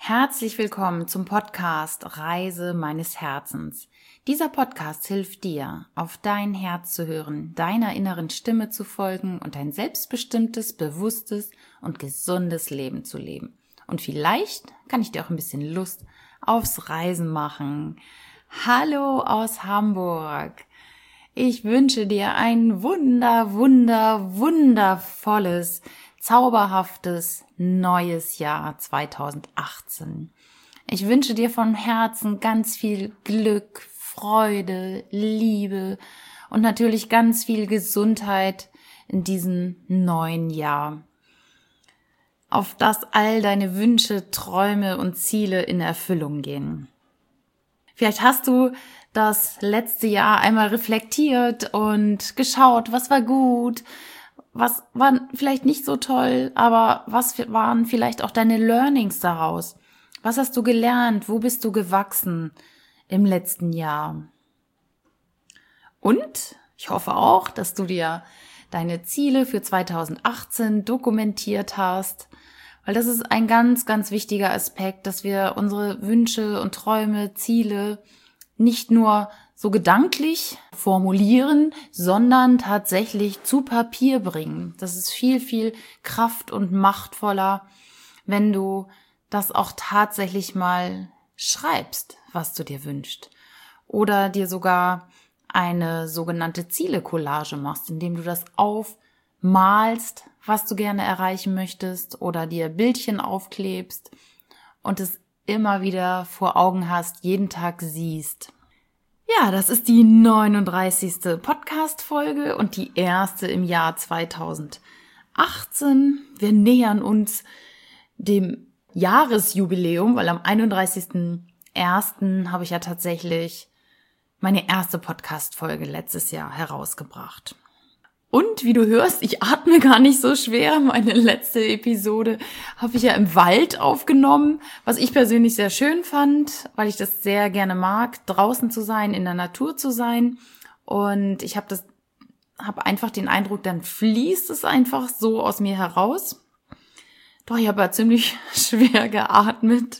Herzlich willkommen zum Podcast Reise meines Herzens. Dieser Podcast hilft dir, auf dein Herz zu hören, deiner inneren Stimme zu folgen und ein selbstbestimmtes, bewusstes und gesundes Leben zu leben. Und vielleicht kann ich dir auch ein bisschen Lust aufs Reisen machen. Hallo aus Hamburg. Ich wünsche dir ein wundervolles, zauberhaftes neues Jahr 2018. Ich wünsche dir von Herzen ganz viel Glück, Freude, Liebe und natürlich ganz viel Gesundheit in diesem neuen Jahr. Auf dass all deine Wünsche, Träume und Ziele in Erfüllung gehen. Vielleicht hast du das letzte Jahr einmal reflektiert und geschaut, was war gut, was war vielleicht nicht so toll, aber was waren vielleicht auch deine Learnings daraus? Was hast du gelernt? Wo bist du gewachsen im letzten Jahr? Und ich hoffe auch, dass du dir deine Ziele für 2018 dokumentiert hast, weil das ist ein ganz, ganz wichtiger Aspekt, dass wir unsere Wünsche und Träume, Ziele nicht nur so gedanklich formulieren, sondern tatsächlich zu Papier bringen. Das ist viel, viel kraft- und machtvoller, wenn du das auch tatsächlich mal schreibst, was du dir wünschst. Oder dir sogar eine sogenannte Ziele-Collage machst, indem du das aufmalst, was du gerne erreichen möchtest, oder dir Bildchen aufklebst und es immer wieder vor Augen hast, jeden Tag siehst. Ja, das ist die 39. Podcast-Folge und die erste im Jahr 2018. Wir nähern uns dem Jahresjubiläum, weil am 31.01. habe ich ja tatsächlich meine erste Podcast-Folge letztes Jahr herausgebracht. Und wie du hörst, ich atme gar nicht so schwer. Meine letzte Episode habe ich ja im Wald aufgenommen, was ich persönlich sehr schön fand, weil ich das sehr gerne mag, draußen zu sein, in der Natur zu sein. Und ich habe einfach den Eindruck, dann fließt es einfach so aus mir heraus. Doch ich habe ja ziemlich schwer geatmet.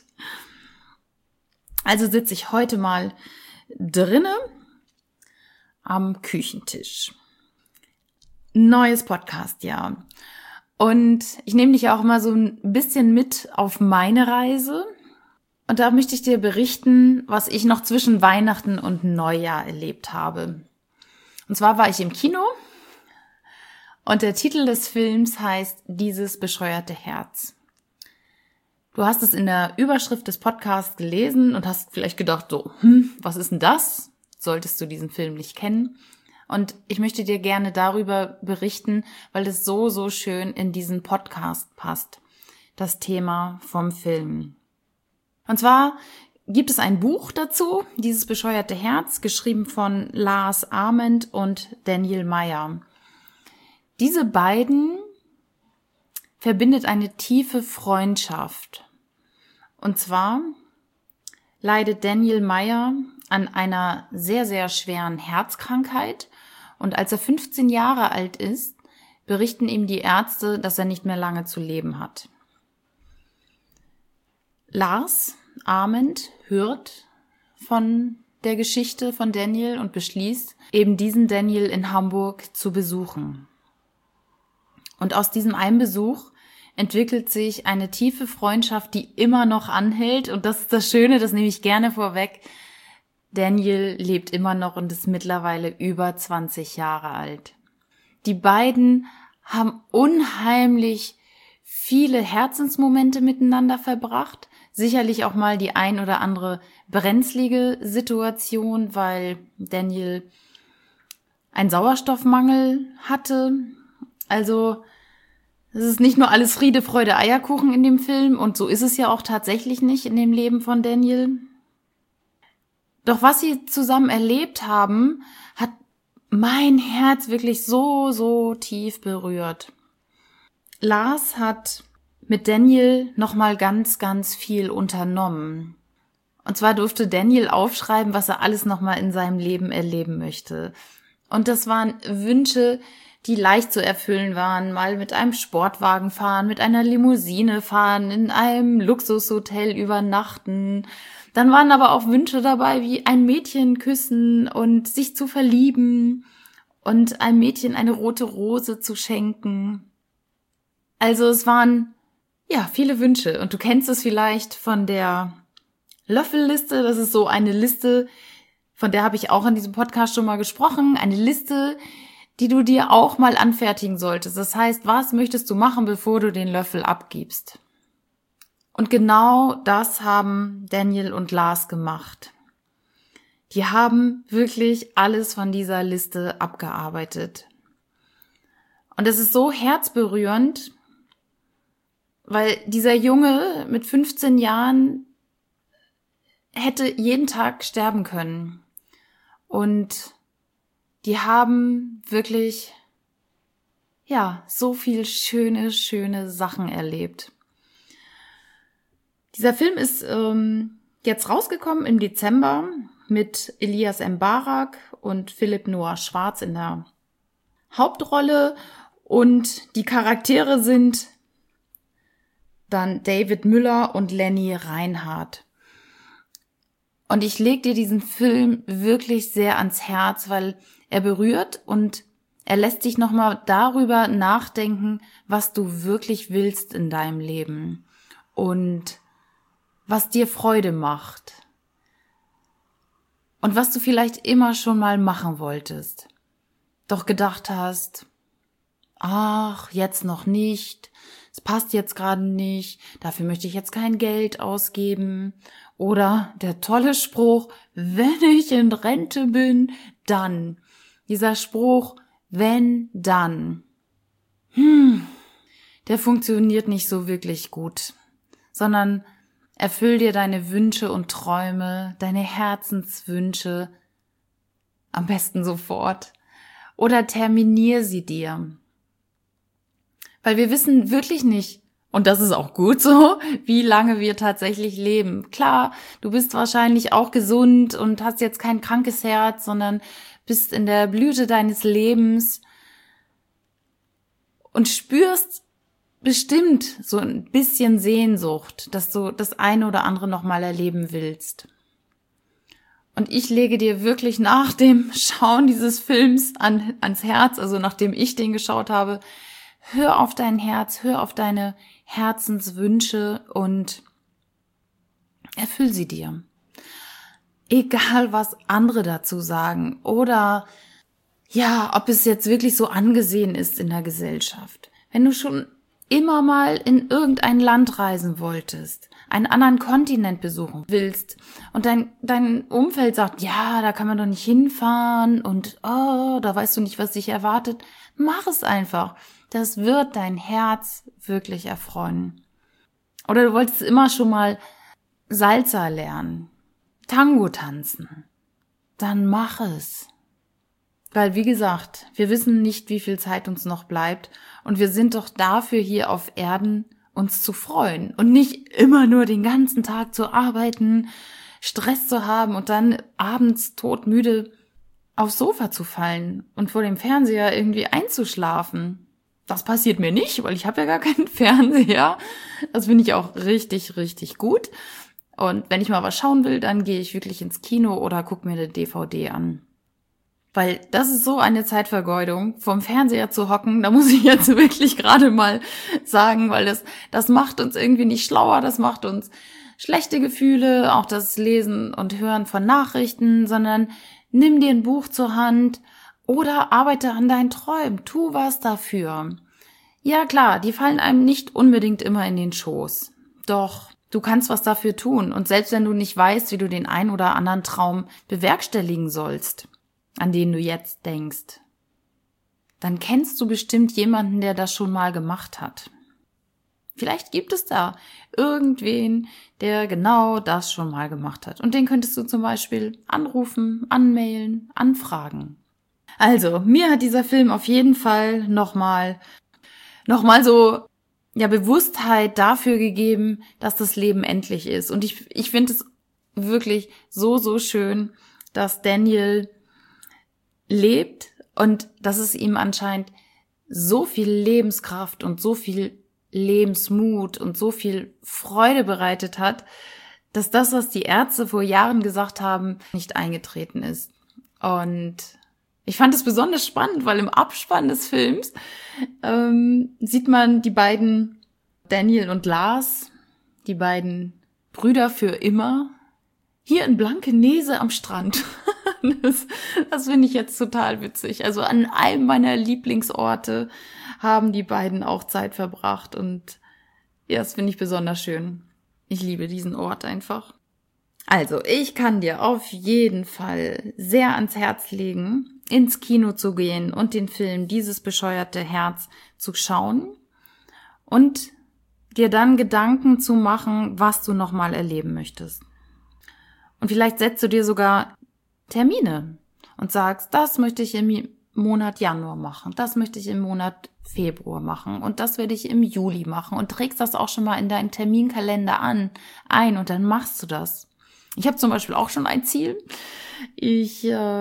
Also sitze ich heute mal drinne am Küchentisch. Neues Podcast-Jahr. Und ich nehme dich auch immer so ein bisschen mit auf meine Reise. Und da möchte ich dir berichten, was ich noch zwischen Weihnachten und Neujahr erlebt habe. Und zwar war ich im Kino und der Titel des Films heißt Dieses bescheuerte Herz. Du hast es in der Überschrift des Podcasts gelesen und hast vielleicht gedacht so, was ist denn das? Solltest du diesen Film nicht kennen? Und ich möchte dir gerne darüber berichten, weil es so, so schön in diesen Podcast passt, das Thema vom Film. Und zwar gibt es ein Buch dazu, Dieses bescheuerte Herz, geschrieben von Lars Ament und Daniel Meyer. Diese beiden verbindet eine tiefe Freundschaft. Und zwar leidet Daniel Meyer an einer sehr, sehr schweren Herzkrankheit. Und als er 15 Jahre alt ist, berichten ihm die Ärzte, dass er nicht mehr lange zu leben hat. Lars Ament hört von der Geschichte von Daniel und beschließt, eben diesen Daniel in Hamburg zu besuchen. Und aus diesem einen Besuch entwickelt sich eine tiefe Freundschaft, die immer noch anhält. Und das ist das Schöne, das nehme ich gerne vorweg. Daniel lebt immer noch und ist mittlerweile über 20 Jahre alt. Die beiden haben unheimlich viele Herzensmomente miteinander verbracht. Sicherlich auch mal die ein oder andere brenzlige Situation, weil Daniel einen Sauerstoffmangel hatte. Also es ist nicht nur alles Friede, Freude, Eierkuchen in dem Film und so ist es ja auch tatsächlich nicht in dem Leben von Daniel. Doch was sie zusammen erlebt haben, hat mein Herz wirklich so, so tief berührt. Lars hat mit Daniel nochmal ganz, ganz viel unternommen. Und zwar durfte Daniel aufschreiben, was er alles nochmal in seinem Leben erleben möchte. Und das waren Wünsche, die leicht zu erfüllen waren. Mal mit einem Sportwagen fahren, mit einer Limousine fahren, in einem Luxushotel übernachten. Dann waren aber auch Wünsche dabei, wie ein Mädchen küssen und sich zu verlieben und einem Mädchen eine rote Rose zu schenken. Also es waren, ja, viele Wünsche. Und du kennst es vielleicht von der Löffelliste. Das ist so eine Liste, von der habe ich auch in diesem Podcast schon mal gesprochen. Eine Liste, die du dir auch mal anfertigen solltest. Das heißt, was möchtest du machen, bevor du den Löffel abgibst? Und genau das haben Daniel und Lars gemacht. Die haben wirklich alles von dieser Liste abgearbeitet. Und es ist so herzberührend, weil dieser Junge mit 15 Jahren hätte jeden Tag sterben können. Und die haben wirklich, ja, so viel schöne Sachen erlebt. Dieser Film ist jetzt rausgekommen im Dezember mit Elias Mbarak und Philipp Noah Schwarz in der Hauptrolle. Und die Charaktere sind dann David Müller und Lenny Reinhardt. Und ich lege dir diesen Film wirklich sehr ans Herz, weil er berührt und er lässt dich nochmal darüber nachdenken, was du wirklich willst in deinem Leben und was dir Freude macht und was du vielleicht immer schon mal machen wolltest, doch gedacht hast, ach, jetzt noch nicht, es passt jetzt gerade nicht, dafür möchte ich jetzt kein Geld ausgeben. Oder der tolle Spruch, wenn ich in Rente bin, dann. Dieser Spruch, wenn, dann. Der funktioniert nicht so wirklich gut, sondern erfüll dir deine Wünsche und Träume, deine Herzenswünsche, am besten sofort. Oder terminier sie dir. Weil wir wissen wirklich nicht, und das ist auch gut so, wie lange wir tatsächlich leben. Klar, du bist wahrscheinlich auch gesund und hast jetzt kein krankes Herz, sondern bist in der Blüte deines Lebens und spürst bestimmt so ein bisschen Sehnsucht, dass du das eine oder andere nochmal erleben willst. Und ich lege dir wirklich nach dem Schauen dieses Films ans Herz, also nachdem ich den geschaut habe, hör auf dein Herz, hör auf deine Herzenswünsche und erfüll sie dir. Egal, was andere dazu sagen oder ja, ob es jetzt wirklich so angesehen ist in der Gesellschaft. Wenn du schon immer mal in irgendein Land reisen wolltest, einen anderen Kontinent besuchen willst und dein Umfeld sagt, ja, da kann man doch nicht hinfahren und oh, da weißt du nicht, was dich erwartet, mach es einfach. Das wird dein Herz wirklich erfreuen. Oder du wolltest immer schon mal Salsa lernen, Tango tanzen. Dann mach es. Weil, wie gesagt, wir wissen nicht, wie viel Zeit uns noch bleibt und wir sind doch dafür hier auf Erden, uns zu freuen und nicht immer nur den ganzen Tag zu arbeiten, Stress zu haben und dann abends todmüde aufs Sofa zu fallen und vor dem Fernseher irgendwie einzuschlafen. Das passiert mir nicht, weil ich habe ja gar keinen Fernseher. Das finde ich auch richtig, richtig gut. Und wenn ich mal was schauen will, dann gehe ich wirklich ins Kino oder gucke mir eine DVD an. Weil das ist so eine Zeitvergeudung, vorm Fernseher zu hocken, da muss ich jetzt wirklich gerade mal sagen, weil das macht uns irgendwie nicht schlauer, das macht uns schlechte Gefühle, auch das Lesen und Hören von Nachrichten, sondern nimm dir ein Buch zur Hand oder arbeite an deinen Träumen, tu was dafür. Ja klar, die fallen einem nicht unbedingt immer in den Schoß, doch du kannst was dafür tun und selbst wenn du nicht weißt, wie du den einen oder anderen Traum bewerkstelligen sollst, an den du jetzt denkst, dann kennst du bestimmt jemanden, der das schon mal gemacht hat. Vielleicht gibt es da irgendwen, der genau das schon mal gemacht hat. Und den könntest du zum Beispiel anrufen, anmailen, anfragen. Also, mir hat dieser Film auf jeden Fall nochmal so Bewusstheit dafür gegeben, dass das Leben endlich ist. Und ich finde es wirklich so, so schön, dass Daniel lebt und dass es ihm anscheinend so viel Lebenskraft und so viel Lebensmut und so viel Freude bereitet hat, dass das, was die Ärzte vor Jahren gesagt haben, nicht eingetreten ist. Und ich fand es besonders spannend, weil im Abspann des Films sieht man die beiden Daniel und Lars, die beiden Brüder für immer, hier in Blankenese am Strand. Das finde ich jetzt total witzig. Also an einem meiner Lieblingsorte haben die beiden auch Zeit verbracht und ja, das finde ich besonders schön. Ich liebe diesen Ort einfach. Also, ich kann dir auf jeden Fall sehr ans Herz legen, ins Kino zu gehen und den Film Dieses bescheuerte Herz zu schauen und dir dann Gedanken zu machen, was du nochmal erleben möchtest. Und vielleicht setzt du dir sogar Termine und sagst, das möchte ich im Monat Januar machen, das möchte ich im Monat Februar machen und das werde ich im Juli machen und trägst das auch schon mal in deinen Terminkalender ein und dann machst du das. Ich habe zum Beispiel auch schon ein Ziel. Ich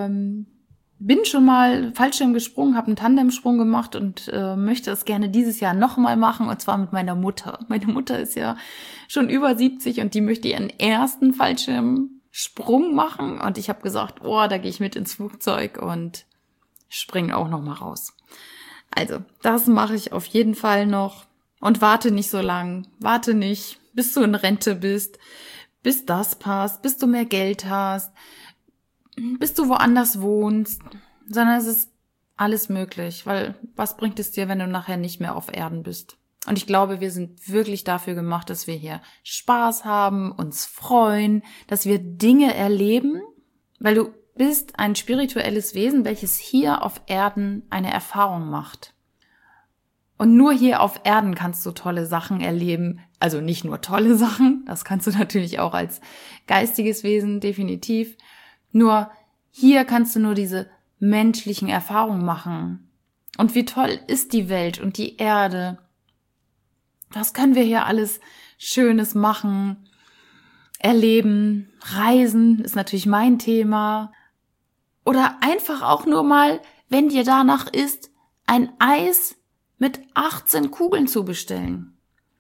bin schon mal Fallschirm gesprungen, habe einen Tandemsprung gemacht und möchte es gerne dieses Jahr nochmal machen und zwar mit meiner Mutter. Meine Mutter ist ja schon über 70 und die möchte ihren ersten Fallschirmsprung machen und ich habe gesagt, da gehe ich mit ins Flugzeug und springe auch noch mal raus. Also, das mache ich auf jeden Fall noch und warte nicht so lang. Warte nicht, bis du in Rente bist, bis das passt, bis du mehr Geld hast, bis du woanders wohnst, sondern es ist alles möglich, weil was bringt es dir, wenn du nachher nicht mehr auf Erden bist? Und ich glaube, wir sind wirklich dafür gemacht, dass wir hier Spaß haben, uns freuen, dass wir Dinge erleben, weil du bist ein spirituelles Wesen, welches hier auf Erden eine Erfahrung macht. Und nur hier auf Erden kannst du tolle Sachen erleben. Also nicht nur tolle Sachen, das kannst du natürlich auch als geistiges Wesen, definitiv. Nur hier kannst du nur diese menschlichen Erfahrungen machen. Und wie toll ist die Welt und die Erde? Was können wir hier alles Schönes machen, erleben, reisen ist natürlich mein Thema. Oder einfach auch nur mal, wenn dir danach ist, ein Eis mit 18 Kugeln zu bestellen.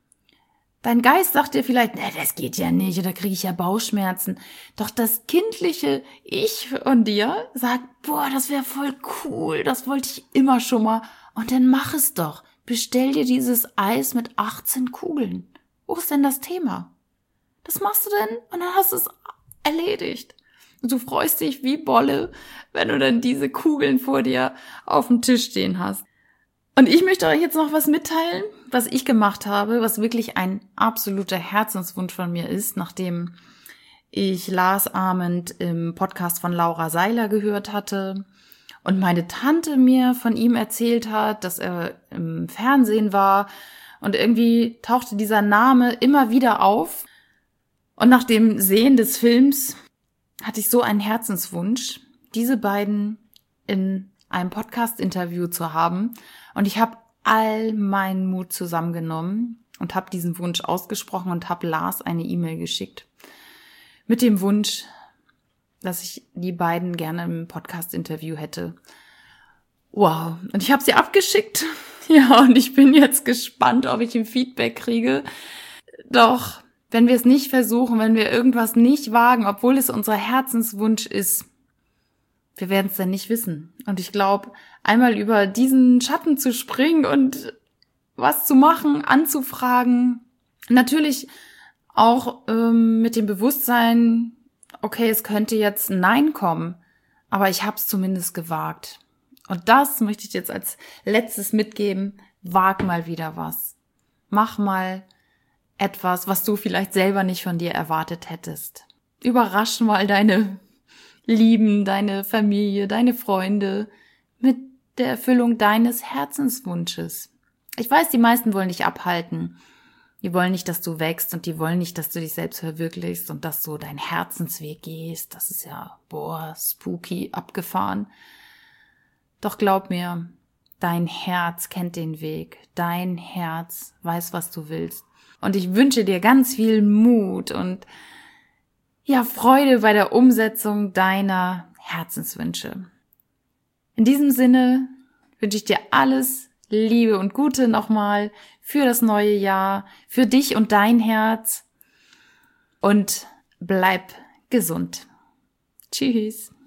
Dein Geist sagt dir vielleicht, das geht ja nicht, oder kriege ich ja Bauchschmerzen. Doch das kindliche Ich von dir sagt, das wäre voll cool, das wollte ich immer schon mal. Und dann mach es doch. Bestell dir dieses Eis mit 18 Kugeln. Wo ist denn das Thema? Das machst du denn und dann hast du es erledigt. Und du freust dich wie Bolle, wenn du dann diese Kugeln vor dir auf dem Tisch stehen hast. Und ich möchte euch jetzt noch was mitteilen, was ich gemacht habe, was wirklich ein absoluter Herzenswunsch von mir ist, nachdem ich Lars Ament im Podcast von Laura Seiler gehört hatte und meine Tante mir von ihm erzählt hat, dass er im Fernsehen war und irgendwie tauchte dieser Name immer wieder auf. Und nach dem Sehen des Films hatte ich so einen Herzenswunsch, diese beiden in einem Podcast-Interview zu haben. Und ich habe all meinen Mut zusammengenommen und habe diesen Wunsch ausgesprochen und habe Lars eine E-Mail geschickt. Mit dem Wunsch, dass ich die beiden gerne im Podcast-Interview hätte. Wow. Und ich habe sie abgeschickt. Ja, und ich bin jetzt gespannt, ob ich ein Feedback kriege. Doch wenn wir es nicht versuchen, wenn wir irgendwas nicht wagen, obwohl es unser Herzenswunsch ist, wir werden es dann nicht wissen. Und ich glaube, einmal über diesen Schatten zu springen und was zu machen, anzufragen, natürlich auch mit dem Bewusstsein, okay, es könnte jetzt ein Nein kommen, aber ich habe es zumindest gewagt. Und das möchte ich jetzt als letztes mitgeben. Wag mal wieder was. Mach mal etwas, was du vielleicht selber nicht von dir erwartet hättest. Überrasch mal deine Lieben, deine Familie, deine Freunde mit der Erfüllung deines Herzenswunsches. Ich weiß, die meisten wollen dich abhalten. Die wollen nicht, dass du wächst und die wollen nicht, dass du dich selbst verwirklichst und dass du deinen Herzensweg gehst. Das ist ja, spooky, abgefahren. Doch glaub mir, dein Herz kennt den Weg. Dein Herz weiß, was du willst. Und ich wünsche dir ganz viel Mut und Freude bei der Umsetzung deiner Herzenswünsche. In diesem Sinne wünsche ich dir alles Liebe und Gute nochmal für das neue Jahr, für dich und dein Herz und bleib gesund. Tschüss.